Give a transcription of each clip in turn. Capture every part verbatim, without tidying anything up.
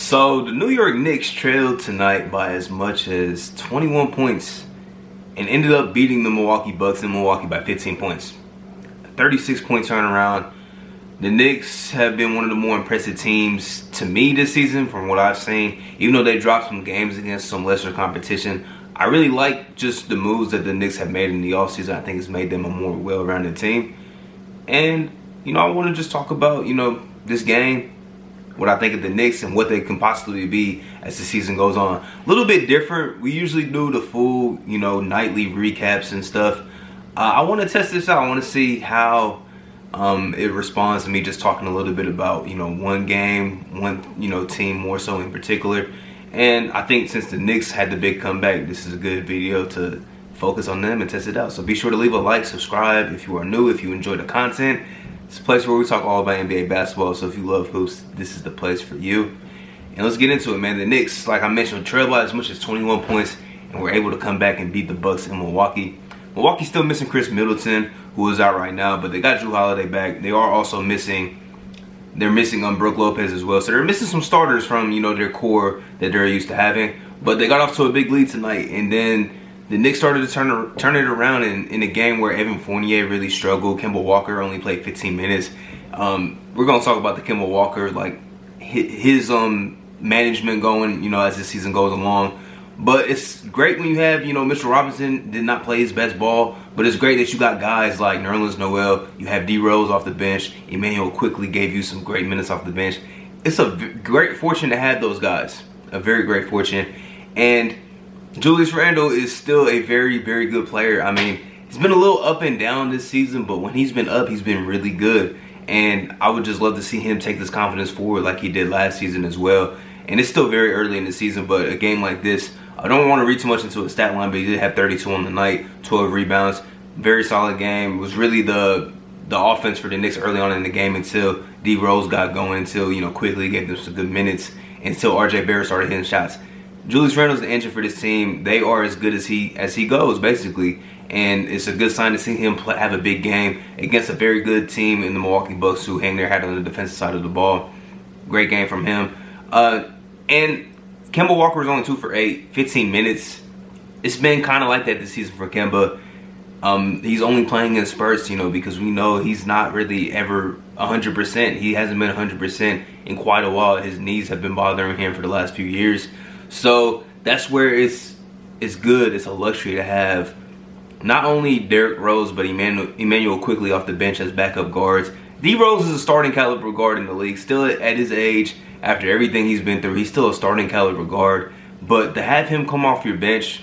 So the New York Knicks trailed tonight by as much as twenty-one points and ended up beating the Milwaukee Bucks in Milwaukee by fifteen points. A thirty-six point turnaround. The Knicks have been one of the more impressive teams to me this season from what I've seen. Even though they dropped some games against some lesser competition, I really like just the moves that the Knicks have made in the offseason. I think it's made them a more well-rounded team. And, you know, I want to just talk about, you know, this game, what I think of the Knicks and what they can possibly be as the season goes on. A little bit different. We usually do the full, you know, nightly recaps and stuff. Uh, I want to test this out. I want to see how um, it responds to me just talking a little bit about, you know, one game, one, you know, team more so in particular. And I think since the Knicks had the big comeback, this is a good video to focus on them and test it out. So be sure to leave a like, subscribe if you are new, if you enjoy the content. It's a place where we talk all about N B A basketball, so if you love hoops, this is the place for you. And let's get into it, man. The Knicks, like I mentioned, trailed by as much as twenty-one points, and were able to come back and beat the Bucks in Milwaukee. Milwaukee's still missing Chris Middleton, who is out right now, but they got Jrue Holiday back. They are also missing, they're missing um, Brook Lopez as well. So they're missing some starters from, you know, their core that they're used to having. But they got off to a big lead tonight, and then the Knicks started to turn turn it around in, in a game where Evan Fournier really struggled. Kemba Walker only played fifteen minutes. Um, we're gonna talk about the Kemba Walker, like his, his um management going, you know, as the season goes along. But it's great when you have, you know, Mitchell Robinson did not play his best ball, but it's great that you got guys like Nerlens Noel. You have D Rose off the bench. Immanuel quickly gave you some great minutes off the bench. It's a great fortune to have those guys. A very great fortune. And Julius Randle is still a very, very good player. I mean, he's been a little up and down this season, but when he's been up, he's been really good. And I would just love to see him take this confidence forward like he did last season as well. And it's still very early in the season, but a game like this, I don't want to read too much into a stat line, but he did have thirty-two on the night, twelve rebounds. Very solid game. It was really the the offense for the Knicks early on in the game until D Rose got going, until, you know, quickly gave them some good minutes, until R J Barrett started hitting shots. Julius Randle's the engine for this team. They are as good as he as he goes, basically. And it's a good sign to see him play, have a big game against a very good team in the Milwaukee Bucks who hang their hat on the defensive side of the ball. Great game from him. Uh, and Kemba Walker was only two for eight, fifteen minutes. It's been kind of like that this season for Kemba. Um, he's only playing in spurts, you know, because we know he's not really ever one hundred percent. He hasn't been one hundred percent in quite a while. His knees have been bothering him for the last few years. So that's where it's it's good. It's a luxury to have not only Derrick Rose, but Immanuel, Immanuel quickly off the bench as backup guards. D Rose is a starting caliber guard in the league. Still at his age, after everything he's been through, he's still a starting caliber guard. But to have him come off your bench,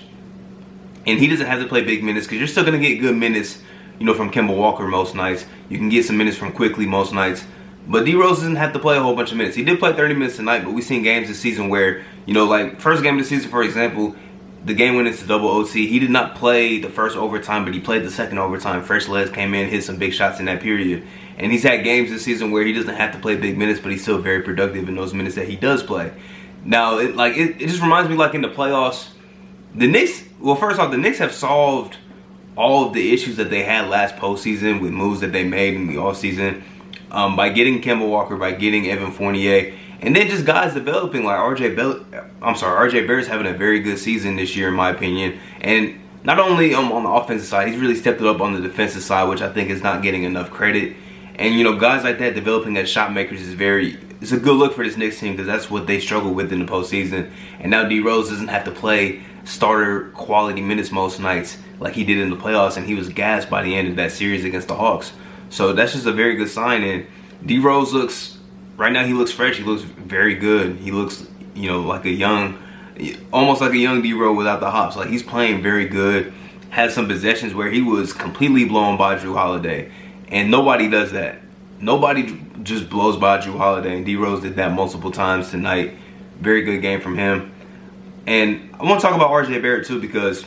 and he doesn't have to play big minutes, because you're still going to get good minutes, you know, from Kemba Walker most nights. You can get some minutes from Quickly most nights. But D Rose doesn't have to play a whole bunch of minutes. He did play thirty minutes tonight, but we've seen games this season where, you know, like first game of the season, for example, the game went into double O T. He did not play the first overtime, but he played the second overtime. Fresh legs came in, hit some big shots in that period. And he's had games this season where he doesn't have to play big minutes, but he's still very productive in those minutes that he does play. Now, it, like it, it just reminds me, like in the playoffs, the Knicks, well, first off, the Knicks have solved all of the issues that they had last postseason with moves that they made in the offseason. Um, by getting Kemba Walker, by getting Evan Fournier, and then just guys developing like R J Bell. I'm sorry, R J Barrett's having a very good season this year, in my opinion. And not only um, on the offensive side, he's really stepped it up on the defensive side, which I think is not getting enough credit. And you know, guys like that developing as shot makers is very. It's a good look for this Knicks team because that's what they struggle with in the postseason. And now D Rose doesn't have to play starter quality minutes most nights like he did in the playoffs, and he was gassed by the end of that series against the Hawks. So that's just a very good sign. And D Rose looks, right now he looks fresh. He looks very good. He looks, you know, like a young, almost like a young D Rose without the hops. Like he's playing very good. Had some possessions where he was completely blown by Jrue Holiday. And nobody does that. Nobody just blows by Jrue Holiday. And D Rose did that multiple times tonight. Very good game from him. And I want to talk about R J Barrett too, because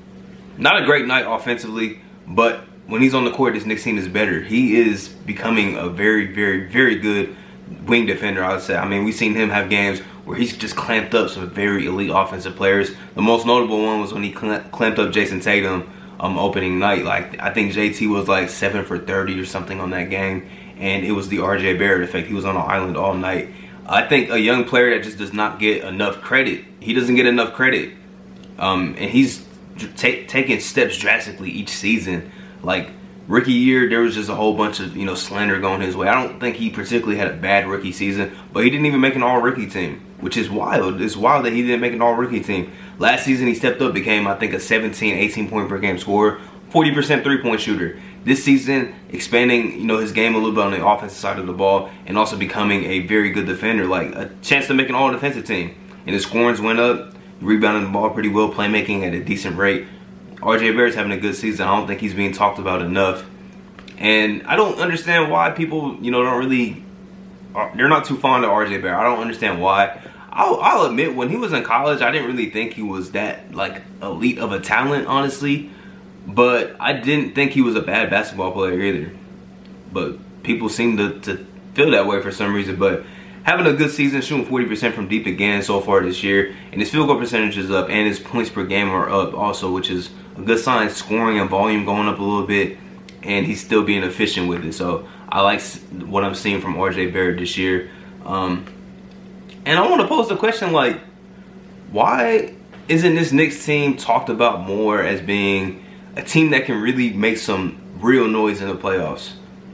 not a great night offensively, but when he's on the court, this Knicks team is better. He is becoming a very, very, very good wing defender, I would say. I mean, we've seen him have games where he's just clamped up some very elite offensive players. The most notable one was when he clamped up Jason Tatum um, opening night. Like, I think J T was like seven for thirty or something on that game, and it was the R J Barrett effect. He was on an island all night. I think a young player that just does not get enough credit. He doesn't get enough credit. Um, and he's take, taking steps drastically each season. Like, rookie year, there was just a whole bunch of, you know, slander going his way. I don't think he particularly had a bad rookie season, but he didn't even make an all-rookie team, which is wild. It's wild that he didn't make an all-rookie team. Last season, he stepped up, became, I think, a seventeen, eighteen point per game scorer, forty percent three-point shooter. This season, expanding, you know, his game a little bit on the offensive side of the ball and also becoming a very good defender, like a chance to make an all-defensive team. And his scorings went up, rebounding the ball pretty well, playmaking at a decent rate. R J Barrett's having a good season. I don't think he's being talked about enough. And I don't understand why people, you know, don't really, they're not too fond of R J Barrett. I don't understand why. I'll, I'll admit, when he was in college, I didn't really think he was that, like, elite of a talent, honestly. But I didn't think he was a bad basketball player either. But people seem to, to feel that way for some reason. But having a good season, shooting forty percent from deep again so far this year. And his field goal percentage is up, and his points per game are up also, which is a good sign. Scoring and volume going up a little bit, and he's still being efficient with it. So I like what I'm seeing from R J Barrett this year. Um, and I want to pose the question, like, why isn't this Knicks team talked about more as being a team that can really make some real noise in the playoffs?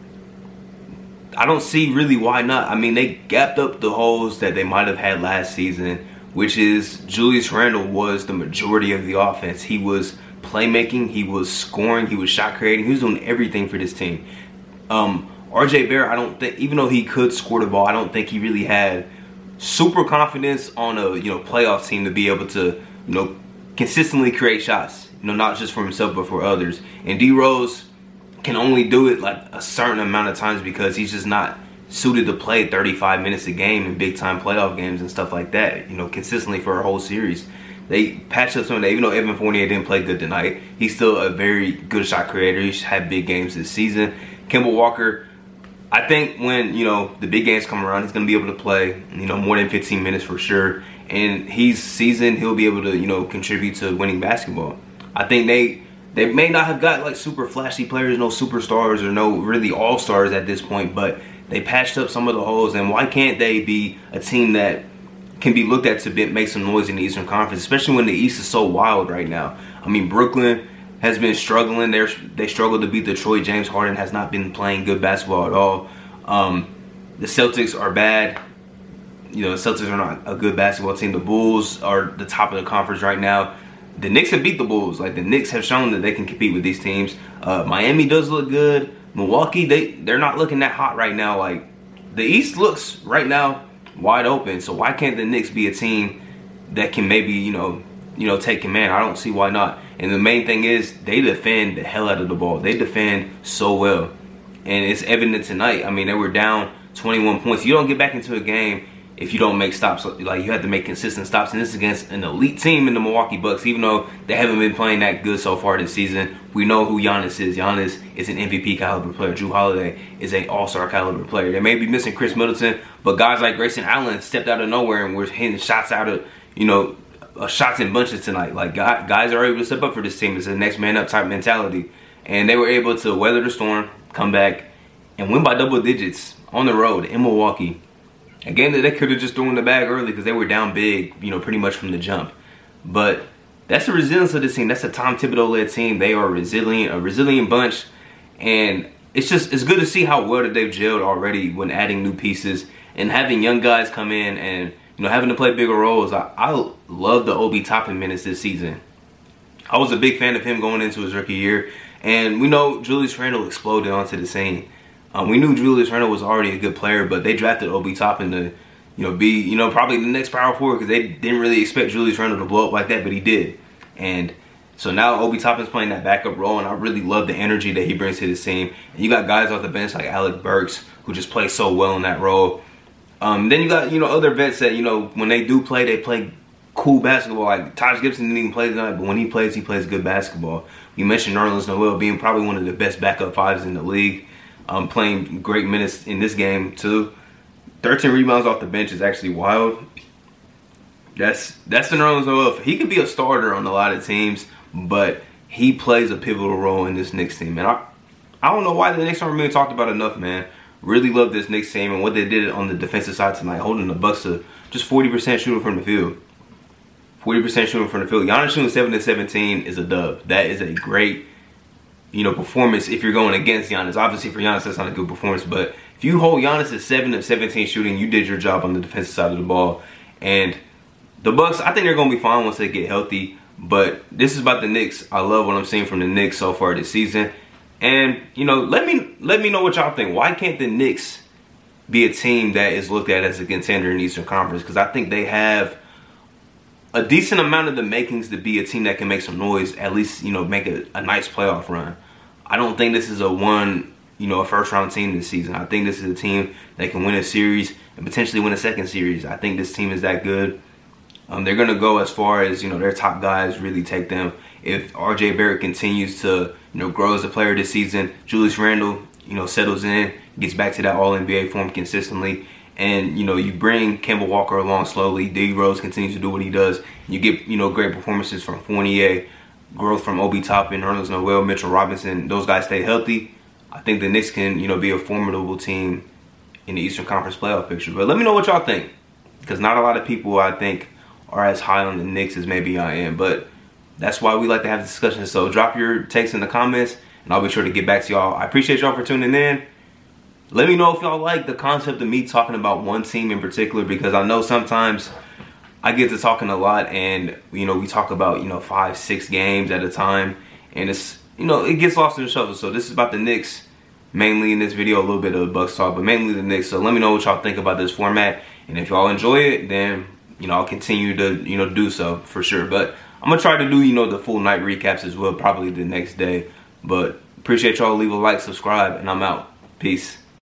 I don't see really why not. I mean, they gapped up the holes that they might have had last season, which is Julius Randle was the majority of the offense. He was playmaking, he was scoring, he was shot creating, he was doing everything for this team. Um, R J Barrett, I don't think, even though he could score the ball, I don't think he really had super confidence on a, you know, playoff team to be able to, you know, consistently create shots. You know, not just for himself but for others. And D Rose can only do it like a certain amount of times because he's just not suited to play thirty-five minutes a game in big time playoff games and stuff like that, you know, consistently for a whole series. They patched up some of that. Even though Evan Fournier didn't play good tonight, he's still a very good shot creator. He's had big games this season. Kemba Walker, I think when, you know, the big games come around, he's going to be able to play, you know, more than fifteen minutes for sure. And he's seasoned. He'll be able to, you know, contribute to winning basketball. I think they they may not have got like super flashy players, no superstars or no really all-stars at this point, but they patched up some of the holes. And why can't they be a team that can be looked at to be, make some noise in the Eastern Conference, especially when the East is so wild right now? I mean, Brooklyn has been struggling. They're, they struggled to beat Detroit. James Harden has not been playing good basketball at all. Um, the Celtics are bad. You know, the Celtics are not a good basketball team. The Bulls are the top of the conference right now. The Knicks have beat the Bulls. Like, the Knicks have shown that they can compete with these teams. Uh, Miami does look good. Milwaukee, they, they're not looking that hot right now. Like, the East looks right now wide open. So why can't the Knicks be a team that can maybe, you know, you know, take command? I don't see why not. And the main thing is they defend the hell out of the ball. They defend so well. And it's evident tonight. I mean, they were down twenty-one points. You don't get back into a game if you don't make stops. Like, you have to make consistent stops. And this is against an elite team in the Milwaukee Bucks. Even though they haven't been playing that good so far this season, we know who Giannis is. Giannis is an M V P caliber player. Jrue Holiday is an all-star caliber player. They may be missing Chris Middleton, but guys like Grayson Allen stepped out of nowhere and were hitting shots out of, you know, uh, shots in bunches tonight. Like, guys are able to step up for this team. It's a next man up type mentality. And they were able to weather the storm, come back, and win by double digits on the road in Milwaukee. A game that they could have just thrown in the bag early because they were down big, you know, pretty much from the jump. But that's the resilience of this team. That's a Tom Thibodeau-led team. They are resilient, a resilient bunch. And it's just, it's good to see how well that they've gelled already when adding new pieces and having young guys come in and, you know, having to play bigger roles. I, I love the Obi Toppin minutes this season. I was a big fan of him going into his rookie year. And we know Julius Randle exploded onto the scene. Um, we knew Julius Randle was already a good player, but they drafted Obi Toppin to, you know, be, you know, probably the next power forward because they didn't really expect Julius Randle to blow up like that, but he did. And so now Obi Toppin's playing that backup role, and I really love the energy that he brings to this team. And you got guys off the bench like Alec Burks who just play so well in that role. Um, then you got, you know, other vets that, you know, when they do play, they play cool basketball. Like Taj Gibson didn't even play tonight, but when he plays, he plays good basketball. You mentioned Nerlens Noel being probably one of the best backup fives in the league. Um, playing great minutes in this game too. thirteen rebounds off the bench is actually wild. That's that's the Nerlens Noel. He could be a starter on a lot of teams, but he plays a pivotal role in this Knicks team. And I, I don't know why the Knicks aren't really talked about enough, man. Really love this Knicks team and what they did on the defensive side tonight, holding the Bucks to just forty percent shooting from the field. forty percent shooting from the field. Giannis shooting seven to seventeen is a dub. That is a great, you know, performance if you're going against Giannis. Obviously for Giannis, that's not a good performance, but if you hold Giannis at seven of seventeen shooting, you did your job on the defensive side of the ball. And the Bucks, I think they're going to be fine once they get healthy. But this is about the Knicks. I love what I'm seeing from the Knicks so far this season. And, you know, let me let me know what y'all think. Why can't the Knicks be a team that is looked at as a contender in the Eastern Conference? Because I think they have a decent amount of the makings to be a team that can make some noise, at least, you know, make a, a nice playoff run. I don't think this is a one, you know, a first round team this season. I think this is a team that can win a series and potentially win a second series. I think this team is that good. Um, they're going to go as far as, you know, their top guys really take them. If R J Barrett continues to, you know, grow as a player this season, Julius Randle, you know, settles in, gets back to that all N B A form consistently, and, you know, you bring Kemba Walker along slowly, D Rose continues to do what he does, you get, you know, great performances from Fournier, growth from Obi Toppin, Nerlens Noel, Mitchell Robinson, those guys stay healthy, I think the Knicks can, you know, be a formidable team in the Eastern Conference playoff picture. But let me know what y'all think, because not a lot of people, I think, are as high on the Knicks as maybe I am. But that's why we like to have discussions. So drop your takes in the comments, and I'll be sure to get back to y'all. I appreciate y'all for tuning in. Let me know if y'all like the concept of me talking about one team in particular, because I know sometimes I get to talking a lot, and, you know, we talk about, you know, five, six games at a time, and it's, you know, it gets lost in the shuffle. So this is about the Knicks, mainly in this video, a little bit of Bucks talk, but mainly the Knicks. So let me know what y'all think about this format, and if y'all enjoy it, then, you know, I'll continue to, you know, do so for sure. But I'm gonna try to do, you know, the full night recaps as well, probably the next day. But appreciate y'all. Leave a like, subscribe, and I'm out. Peace.